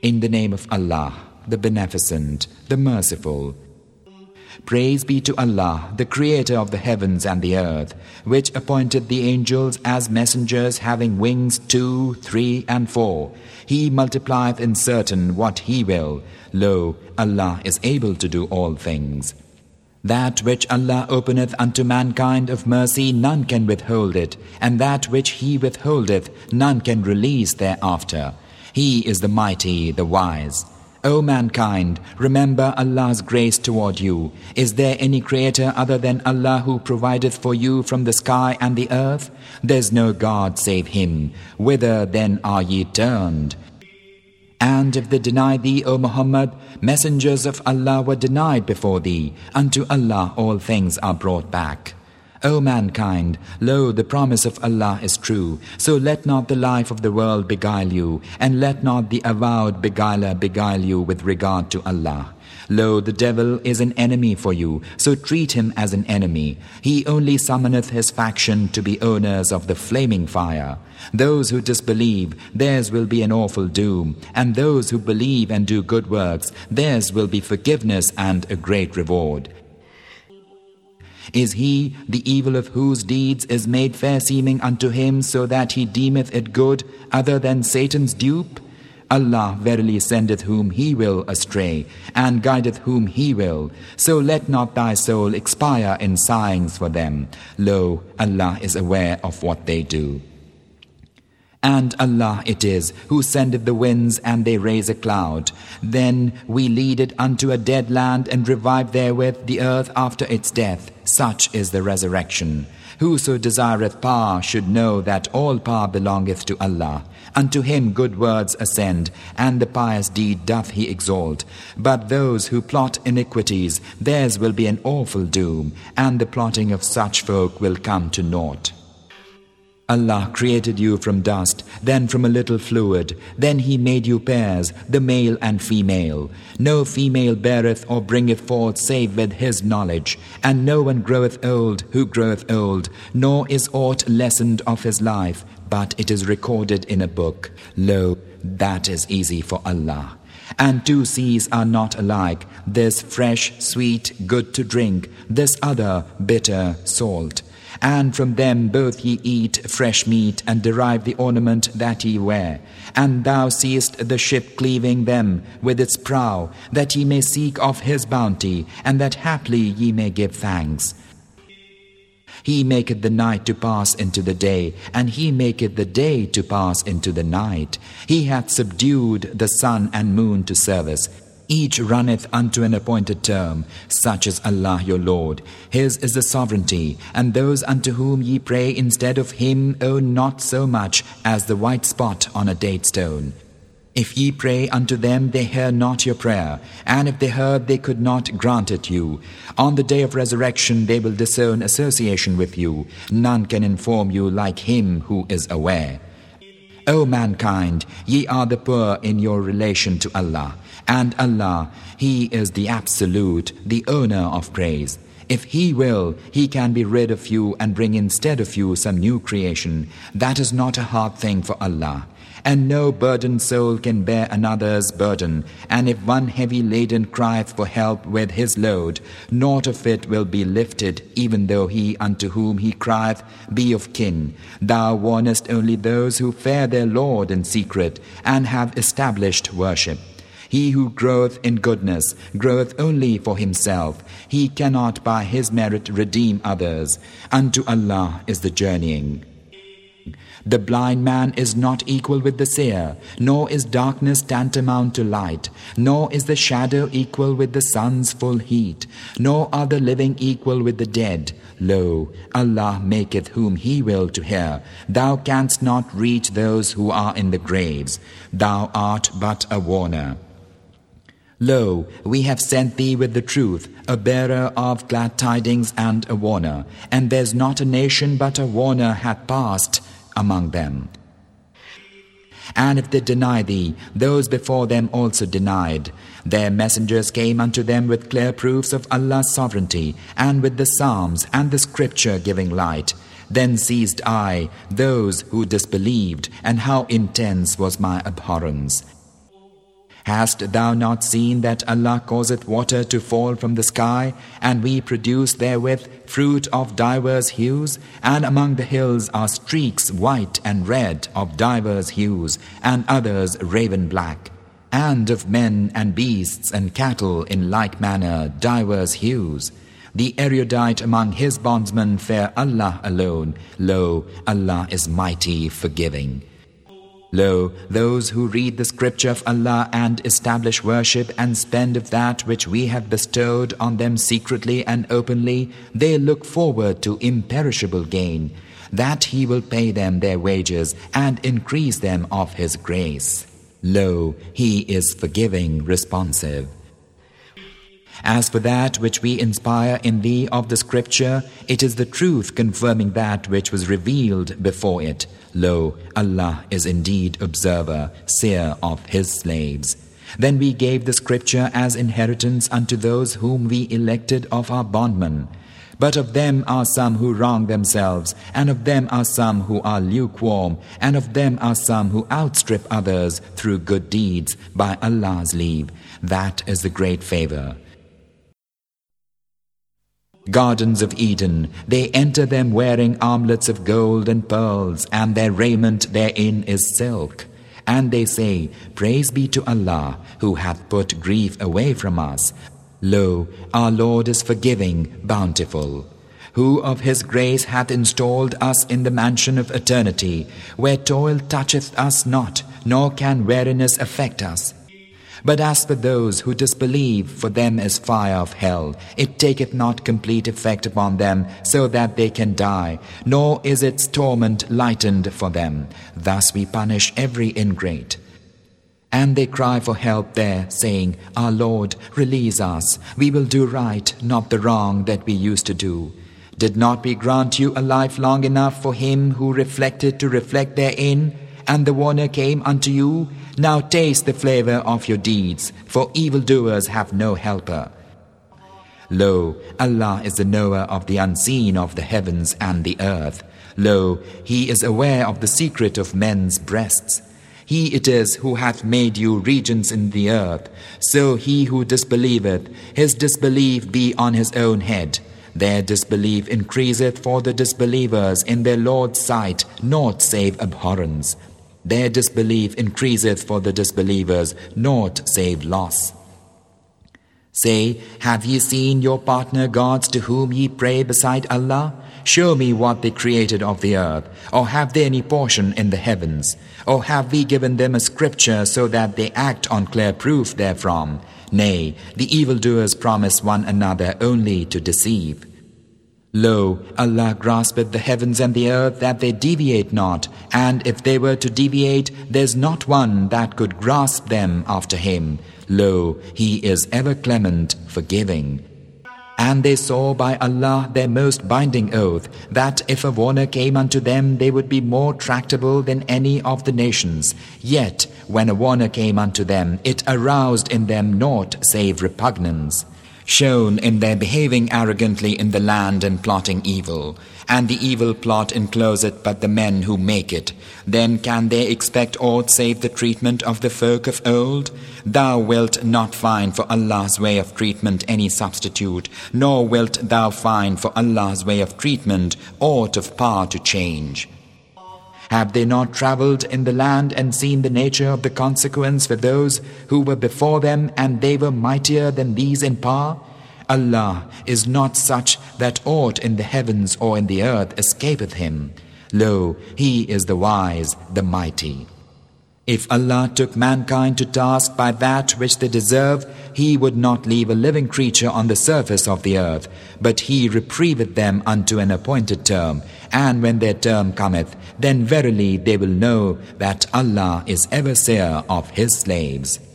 In the name of Allah, the Beneficent, the Merciful. Praise be to Allah, the Creator of the heavens and the earth, which appointed the angels as messengers having wings 2, 3, and 4. He multiplieth in certain what He will. Lo, Allah is able to do all things. That which Allah openeth unto mankind of mercy, none can withhold it, and that which He withholdeth, none can release thereafter. He is the mighty, the wise. O mankind, remember Allah's grace toward you. Is there any creator other than Allah who provideth for you from the sky and the earth? There is no God save Him. Whither then are ye turned? And if they deny thee, O Muhammad, messengers of Allah were denied before thee. Unto Allah all things are brought back. O mankind, lo, the promise of Allah is true. So let not the life of the world beguile you, and let not the avowed beguiler beguile you with regard to Allah. Lo, the devil is an enemy for you, so treat him as an enemy. He only summoneth his faction to be owners of the flaming fire. Those who disbelieve, theirs will be an awful doom, and those who believe and do good works, theirs will be forgiveness and a great reward. Is he, the evil of whose deeds is made fair seeming unto him, so that he deemeth it good, other than Satan's dupe? Allah verily sendeth whom He will astray, and guideth whom He will. So let not thy soul expire in sighings for them. Lo, Allah is aware of what they do. And Allah it is who sendeth the winds, and they raise a cloud. Then we lead it unto a dead land, and revive therewith the earth after its death. Such is the resurrection. Whoso desireth power should know that all power belongeth to Allah. Unto Him good words ascend, and the pious deed doth He exalt. But those who plot iniquities, theirs will be an awful doom, and the plotting of such folk will come to naught. Allah created you from dust, then from a little fluid. Then He made you pairs, the male and female. No female beareth or bringeth forth save with His knowledge. And no one groweth old who groweth old, nor is aught lessened of his life, but it is recorded in a book. Lo, that is easy for Allah. And two seas are not alike, this fresh, sweet, good to drink, this other, bitter, salt. And from them both ye eat fresh meat, and derive the ornament that ye wear. And thou seest the ship cleaving them with its prow, that ye may seek of His bounty, and that haply ye may give thanks. He maketh the night to pass into the day, and He maketh the day to pass into the night. He hath subdued the sun and moon to service. Each runneth unto an appointed term. Such is Allah your Lord. His is the sovereignty, and those unto whom ye pray instead of Him own not so much as the white spot on a date stone. If ye pray unto them, they hear not your prayer, and if they heard, they could not grant it you. On the day of resurrection they will disown association with you. None can inform you like Him who is aware. O mankind, ye are the poor in your relation to Allah. And Allah, He is the Absolute, the owner of praise. If He will, He can be rid of you and bring instead of you some new creation. That is not a hard thing for Allah. And no burdened soul can bear another's burden. And if one heavy laden crieth for help with his load, naught of it will be lifted, even though he unto whom he crieth be of kin. Thou warnest only those who fear their Lord in secret, and have established worship. He who groweth in goodness groweth only for himself. He cannot by his merit redeem others. Unto Allah is the journeying. The blind man is not equal with the seer, nor is darkness tantamount to light, nor is the shadow equal with the sun's full heat, nor are the living equal with the dead. Lo, Allah maketh whom He will to hear. Thou canst not reach those who are in the graves. Thou art but a warner. Lo, we have sent thee with the truth, a bearer of glad tidings and a warner, and there's not a nation but a warner hath passed among them. And if they deny thee, those before them also denied. Their messengers came unto them with clear proofs of Allah's sovereignty, and with the Psalms and the Scripture giving light. Then seized I those who disbelieved, and how intense was my abhorrence. Hast thou not seen that Allah causeth water to fall from the sky, and we produce therewith fruit of divers hues, and among the hills are streaks white and red of divers hues, and others raven black, and of men and beasts and cattle in like manner divers hues. The erudite among his bondsmen fear Allah alone. Lo, Allah is mighty, forgiving. Lo, those who read the scripture of Allah and establish worship and spend of that which we have bestowed on them secretly and openly, they look forward to imperishable gain, that He will pay them their wages and increase them of His grace. Lo, He is forgiving, responsive. As for that which we inspire in thee of the scripture, it is the truth confirming that which was revealed before it. Lo, Allah is indeed observer, seer of His slaves. Then we gave the scripture as inheritance unto those whom we elected of our bondmen. But of them are some who wrong themselves, and of them are some who are lukewarm, and of them are some who outstrip others through good deeds by Allah's leave. That is the great favor. Gardens of Eden, they enter them wearing armlets of gold and pearls, and their raiment therein is silk. And they say, Praise be to Allah, who hath put grief away from us. Lo, our Lord is forgiving, bountiful, who of His grace hath installed us in the mansion of eternity, where toil toucheth us not, nor can weariness affect us. But as for those who disbelieve, for them is fire of hell. It taketh not complete effect upon them, so that they can die, nor is its torment lightened for them. Thus we punish every ingrate. And they cry for help there, saying, Our Lord, release us. We will do right, not the wrong that we used to do. Did not we grant you a life long enough for him who reflected to reflect therein? And the warner came unto you. Now taste the flavor of your deeds, for evildoers have no helper. Lo, Allah is the knower of the unseen of the heavens and the earth. Lo, He is aware of the secret of men's breasts. He it is who hath made you regents in the earth. So he who disbelieveth, his disbelief be on his own head. Their disbelief increaseth for the disbelievers in their Lord's sight, naught save abhorrence. Their disbelief increaseth for the disbelievers, naught save loss. Say, have ye seen your partner gods to whom ye pray beside Allah? Show me what they created of the earth, or have they any portion in the heavens? Or have we given them a scripture so that they act on clear proof therefrom? Nay, the evildoers promise one another only to deceive. Lo, Allah graspeth the heavens and the earth that they deviate not, and if they were to deviate, there's not one that could grasp them after Him. Lo, He is ever clement, forgiving. And they saw by Allah their most binding oath, that if a warner came unto them, they would be more tractable than any of the nations. Yet, when a warner came unto them, it aroused in them naught save repugnance, shown in their behaving arrogantly in the land and plotting evil. And the evil plot encloseth but the men who make it. Then can they expect aught save the treatment of the folk of old? Thou wilt not find for Allah's way of treatment any substitute, nor wilt thou find for Allah's way of treatment aught of power to change. Have they not travelled in the land and seen the nature of the consequence for those who were before them, and they were mightier than these in power? Allah is not such that aught in the heavens or in the earth escapeth Him. Lo, He is the wise, the mighty. If Allah took mankind to task by that which they deserve, He would not leave a living creature on the surface of the earth, but He reprieveth them unto an appointed term. And when their term cometh, then verily they will know that Allah is ever seer of His slaves.